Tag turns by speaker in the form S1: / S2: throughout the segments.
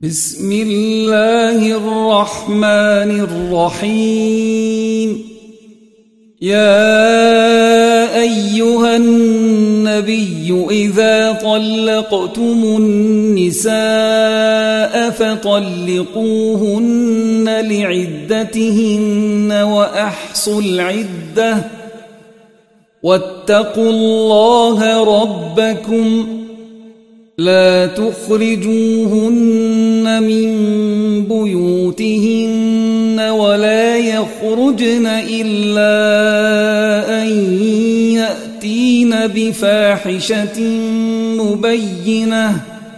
S1: بسم الله الرحمن الرحيم. يا أيها النبي إذا طلقتم النساء فطلقوهن لعدتهن وأحصوا العدة واتقوا الله ربكم لا تخرجوهن من بيوتهن ولا يخرجن إلا أن يأتين بفاحشة مبينة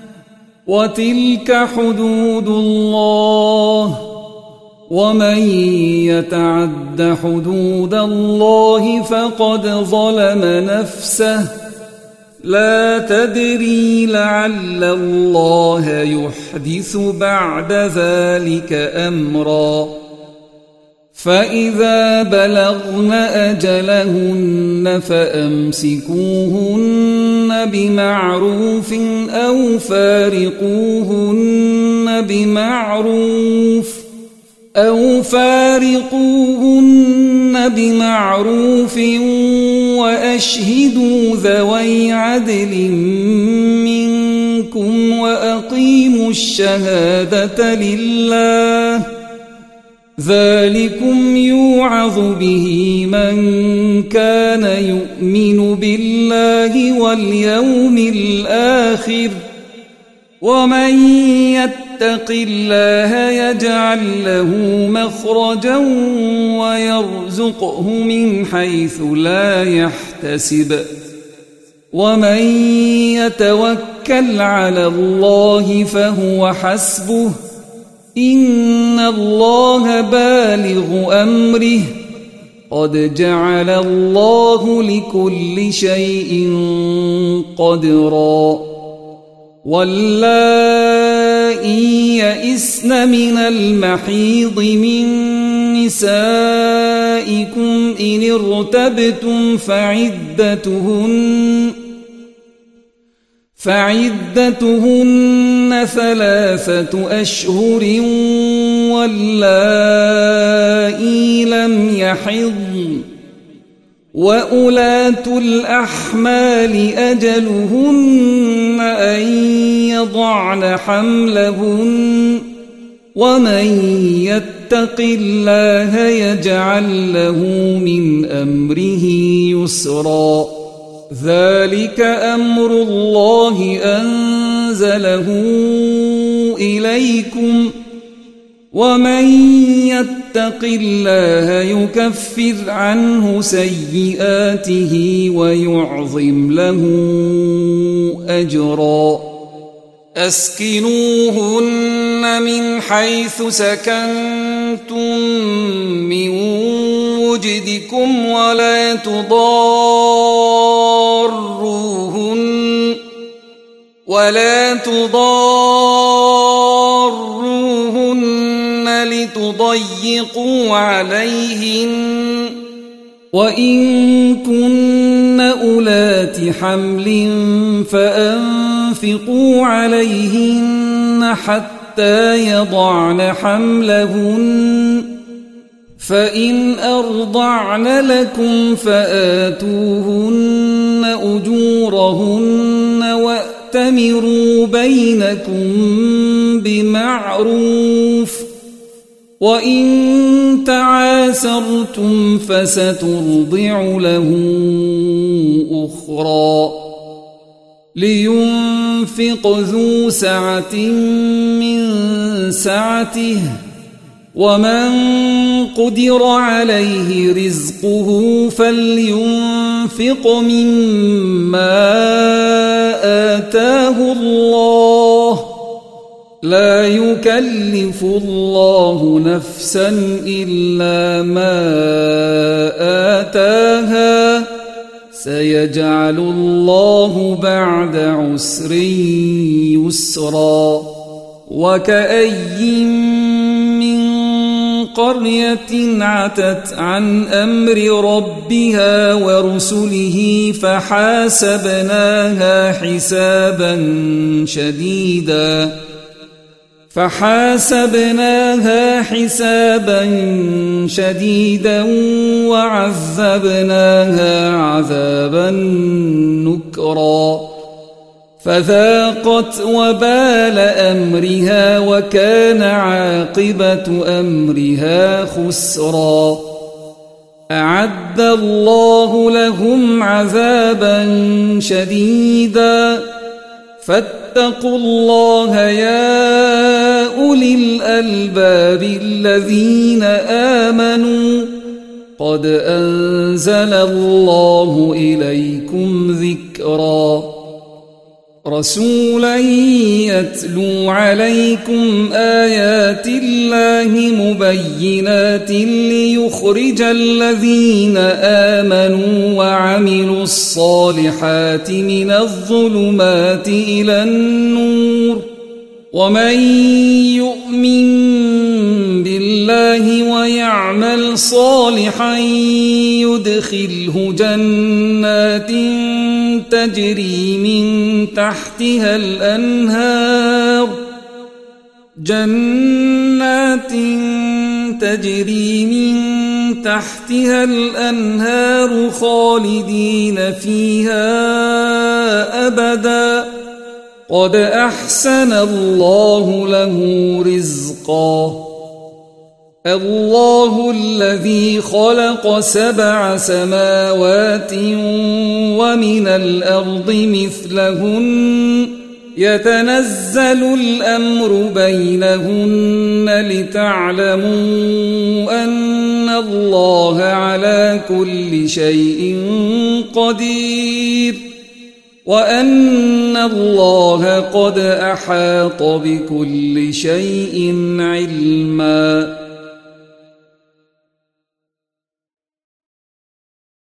S1: وتلك حدود الله ومن يتعد حدود الله فقد ظلم نفسه لا تدري لعل الله يحدث بعد ذلك أمرا. فإذا بلغن أجلهن فأمسكوهن بمعروف أو فارقوهن بمعروف وأشهدوا ذوي عدل منكم وأقيموا الشهادة لله ذلكم يوعظ به من كان يؤمن بالله واليوم الآخر ومن يتق الله يجعل له مخرجا ويرزقه من حيث لا يحتسب ومن يتوكل على الله فهو حسبه إن الله بالغ أمره قد جعل الله لكل شيء قدرا. واللائي يئسن من المحيض من نسائكم إن ارتبتم فعدتهن 3 أشهر واللائي لم يحضن وأولاة الأحمال أجلهن أن يضعن حملهن ومن يتق الله يجعل له من أمره يسرا. ذلك أمر الله أنزله إليكم ومن يتق الله يكفر عنه سيئاته ويعظم له أجرا. أسكنوهن من حيث سكنتم من وجدكم ولا تضاروهن لتضيقوا عليهن وإن كن أولات حمل فأنفقوا عليهن حتى يضعن حملهن فإن أرضعن لكم فآتوهن أجورهن وأتمروا بينكم بمعروف وإن تعاسرتم فسترضع له أخرى. لينفق ذو سعة من سعته ومن قدر عليه رزقه فلينفق مما آتاه الله لا يكلف الله نفسا إلا ما آتاها سيجعل الله بعد عسر يسرا. وكأي من قرية عتت عن أمر ربها ورسله فحاسبناها حسابا شديدا فحاسبناها حسابا شديدا وعذبناها عذابا نكرا فذاقت وبال أمرها وكان عاقبة أمرها خسرا أعد الله لهم عذابا شديدا فاتقوا الله يا أولي الألباب الذين آمنوا قد أنزل الله إليكم ذكرا رسولا يتلو عليكم آيات الله مبينات ليخرج الذين آمنوا وعملوا الصالحات من الظلمات إلى النور ومن يؤمن بالله ويعمل صالحا يدخله جنات تجري من تحتها الأنهار خالدين فيها أبدا قد أحسن الله له رزقا الله الذي خلق 7 سماوات ومن الأرض مثلهن يتنزل الأمر بينهن لتعلموا أن الله على كل شيء قدير وأن الله قد أحاط بكل شيء علما